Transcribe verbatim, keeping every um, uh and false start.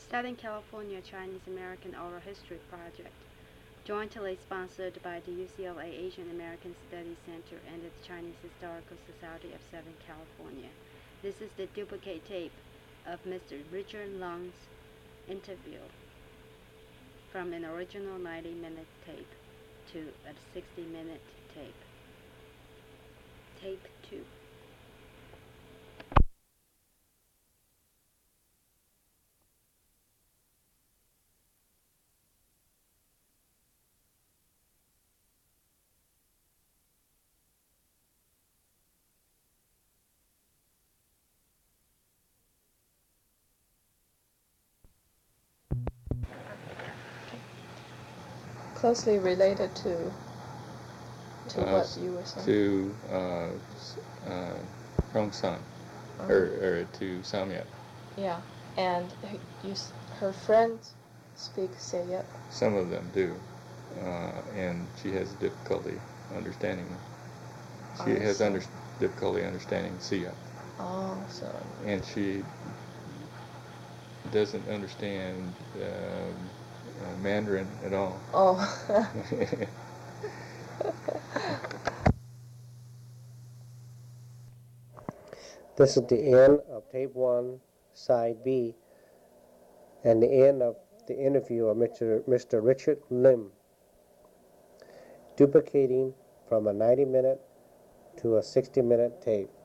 Southern California Chinese American Oral History Project, jointly sponsored by the U C L A Asian American Studies Center and the Chinese Historical Society of Southern California. This is the duplicate tape of Mister Richard Lung's interview from an original ninety minute tape to a sixty minute tape. Tape two. Closely related to to uh, what you were saying. To uh, uh, Rongsan, Um, or, or to Samyat. Yeah, and h- you, s- her friends speak Sayat. Some of them do, uh, and she has difficulty understanding them. She I has see. under, difficulty understanding Siya, Oh, so and she doesn't understand um, uh, Mandarin at all. oh. This is the end of tape one, side B, and the end of the interview of Mister Mister Richard Lim, duplicating from a ninety minute to a sixty minute tape.